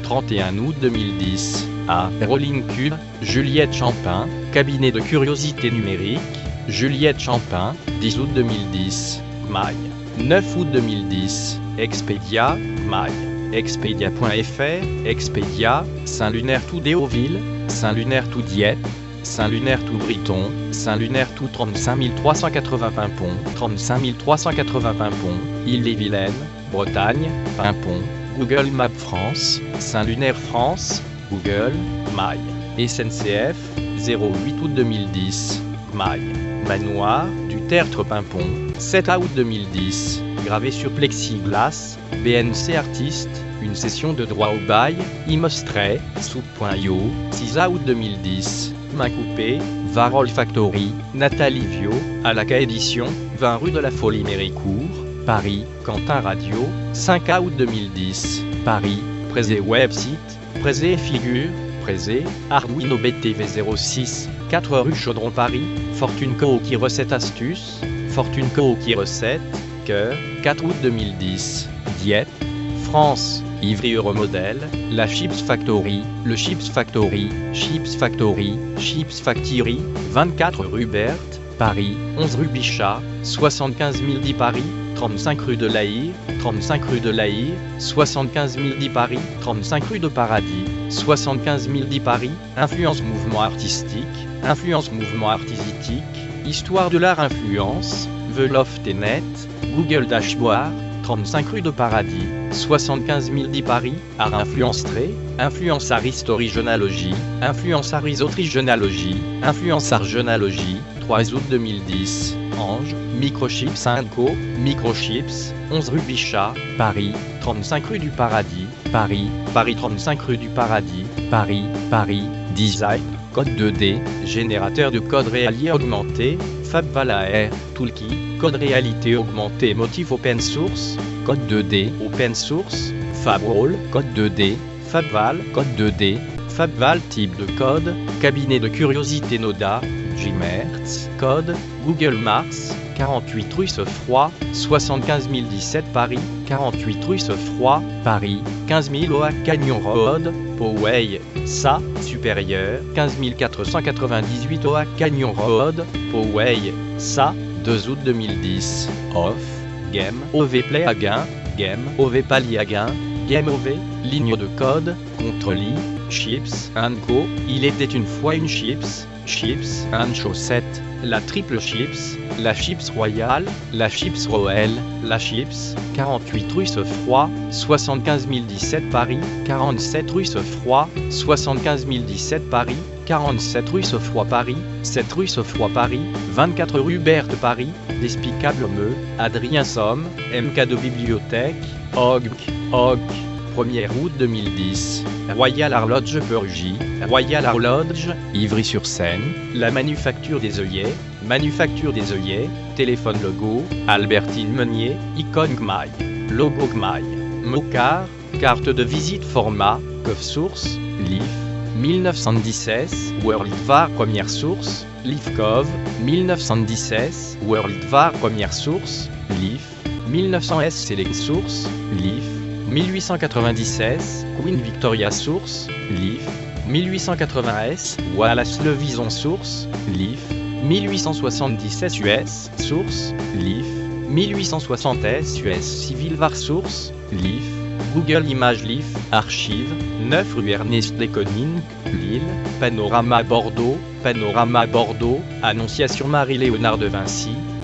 31 août 2010. A. Rolling Cube, Juliette Champin, cabinet de curiosité numérique, Juliette Champin, 10 août 2010. Mail. 9 août 2010. Expedia, mail. Expedia.fr, Expedia, Saint-Lunaire tout Déauville, Saint-Lunaire tout Dieppe, Saint-Lunaire tout Briton, Saint-Lunaire tout 35 380 Pimpon, 35 380 Pimpon, Ille-et-Vilaine, Bretagne, Pimpon, Google Maps France, Saint-Lunaire France, Google, mail. SNCF, 08 août 2010, mail. Manoir, du Tertre Pimpon, 7 août 2010, gravé sur plexiglas, BNC Artiste, une session de droit au bail, Imostray, Soup.io, 6 août 2010, Main coupée, Varol Factory, Nathalie Vio, Alaka Édition, 20 rue de la Folie Méricourt, Paris, Quentin Radio, 5 août 2010, Paris, Présé Website, Présé Figure, Présé, Arduino BTV 06, 4 rue Chaudron Paris, Fortune Co qui recette astuce, Fortune Co qui recette, Cœur, 4 août 2010, Dieppe, France, Ivry Euromodel, la Chips Factory, le Chips Factory, Chips Factory, Chips Factory, 24 rue Berthe, Paris, 11 rue Bichat, 75 010 Paris, 35 rue de l'Aïr, 35 rue de l'Aïr, 75 010 Paris, 35 rue de Paradis, 75 010 Paris, Influence Mouvement Artistique, Influence Mouvement Artistique, Histoire de l'art Influence, The Loft et Net, Google Dashboard, 35 rue de Paradis, 75 010 Paris, Art Influencetré, Influence Arist Originalogie, Influence Aris Originalogie, Influence Argenalogie, 3 août 2010, Ange, Microchips Co, Microchips, 11 rue Bichat, Paris, 35 rue du Paradis, Paris, Paris 35 rue du Paradis, Paris, Paris, Design, Code 2D, générateur de code réalité augmenté, FabVal Toolkit, code réalité augmentée motif open source, code 2D open source, FabRoll, code 2D, FabVal, code 2D, FabVal type de code, cabinet de curiosité Noda, Gmertz, code, Google Mars, 48 rue Sefroy, 75 017 Paris, 48 rue Sefroy, Paris, 15 000 Oa Canyon Road, Poway, SA, supérieur, 15 498 Oa Canyon Road, Poway, SA, 2 août 2010, Off, Game, OV Play à gain, Game, OV Pali à gain, Game OV, ligne de code, Contre-lit, Chips, Co, il était une fois une Chips, Chips, chaussette, la triple Chips, la Chips Royale, la Chips Royale, la Chips, 48 rue Sefroy, 75 017 Paris, 47 rue Sefroy, 75 017 Paris, 47 rue Sefroy Paris, 7 rue Sefroy Paris, 24 rue Berthe Paris, Despicable Meu, Adrien Somme, MK de Bibliothèque, OG, 1er août 2010, Royal Horloge Perugie, Royal Horloge, Ivry-sur-Seine, la Manufacture des œillets, téléphone logo, Albertine Meunier, icône Gmail, logo Gmail, Mocar, carte de visite format, Cove Source, LIF, 1916, WorldVar première source, LIFCOV, 1916, WorldVar première source, LIF, 1900S Select Source, LIF, 1896, Queen Victoria Source, LIF, 1880S, Wallace Levison Source, LIF, 1877 US Source, LIF, 1860S US Civil Var Source, LIF, Google Images LIF, Archive, 9 rue Ernest Desconines, Lille, Panorama Bordeaux, Annonciation Marie-Léonard de Vinci,